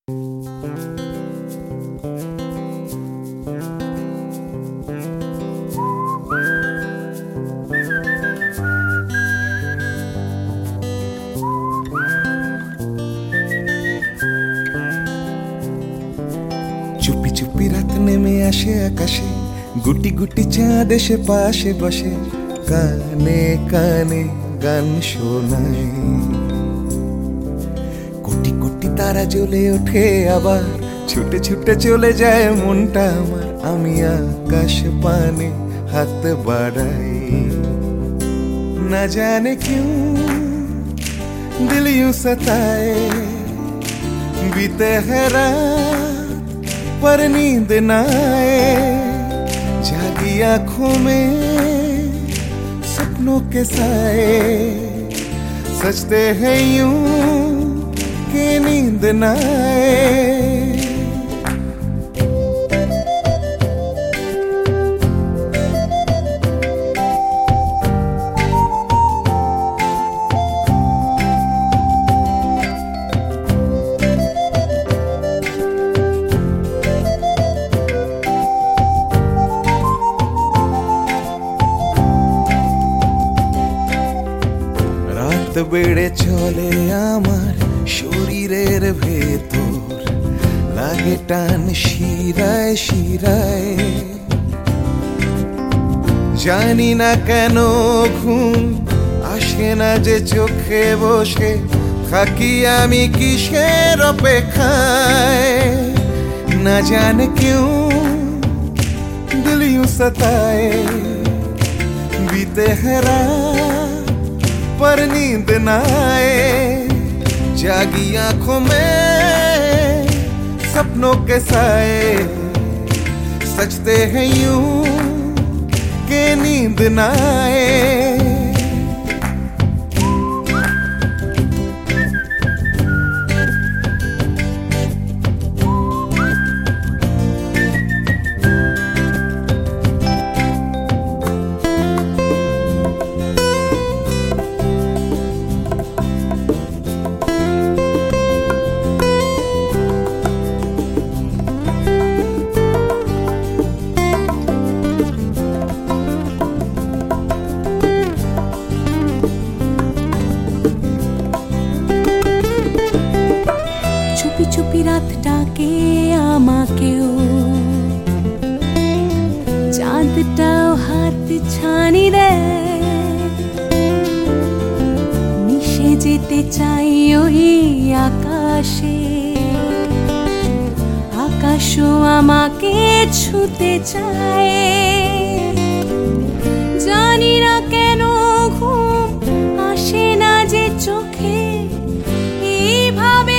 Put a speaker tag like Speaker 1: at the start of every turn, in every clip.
Speaker 1: চুপি চুপি রাত নেমে আসে আকাশে, গুটি গুটি চাঁদ এসে পাশে বসে, কানে কানে গান শোনায়। কোটি কোটি তারা জ্বলে ওঠে, আবার ছুটে ছুটে চলে যায় মনটা আমার। আমি আকাশ পানে হাত বাড়াই, না জানে क्यों दिल यूं सताए। बीते है रात पर नींद न आए, जागी आंखों में सपनों के साए। सजते हैं यूं कि नींद न आए। বেড়ে চলে আমার শরীরের ভেতর, লাগে টান শিরায় শিরায়। জানি না কেন ঘুম আসে না যে চোখে, বসে থাকি আমি কিসের অপেক্ষায়। না জানে क्यों दिल यूं सताए। बीते है रात पर नींद न आए, जागी आंखों में सपनों के साए। सजते हैं यूं कि नींद न आए।
Speaker 2: চুপি চুপি রাত ডাকে আমাকেও, চাঁদটাও হাত ছানি দেয়। মিশে যেতে চাই ওই আকাশে, আকাশও আমাকে ছুতে চায়। জানি না কেন ঘুম আসে না যে চোখে, এইভাবে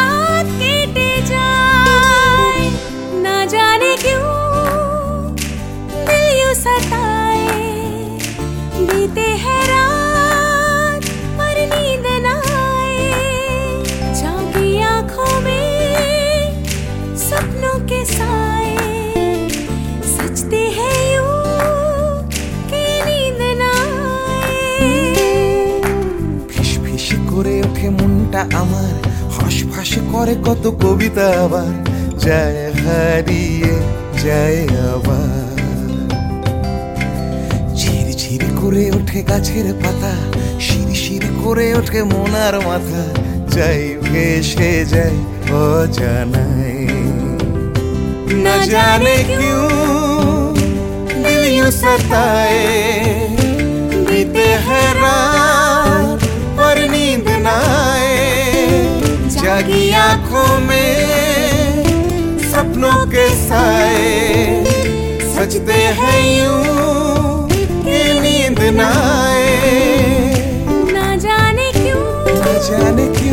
Speaker 2: सताए। बीते है रात पर नींद न आए, जागी आंखों में सपनों के साए। सजते हैं यूं कि नींद न आए।
Speaker 1: ফিস ফিস করে ওঠে মনটা আমার, হাসফাস করে কত কবিতা, আবার যায় হারিয়ে যায় আবার। ঝিরি করে ওঠে গাছের পাতা, শিরি শিরি করে ওঠে মনার মাথা, যাই ভেসে যায় অজানায়। না জানে क्यों दिल यूं सताए। बीते है रात पर नींद न आए, जागी आंखों में सपनों के साए। सजते हैं यूं नींद न आए।
Speaker 2: ना जाने क्यों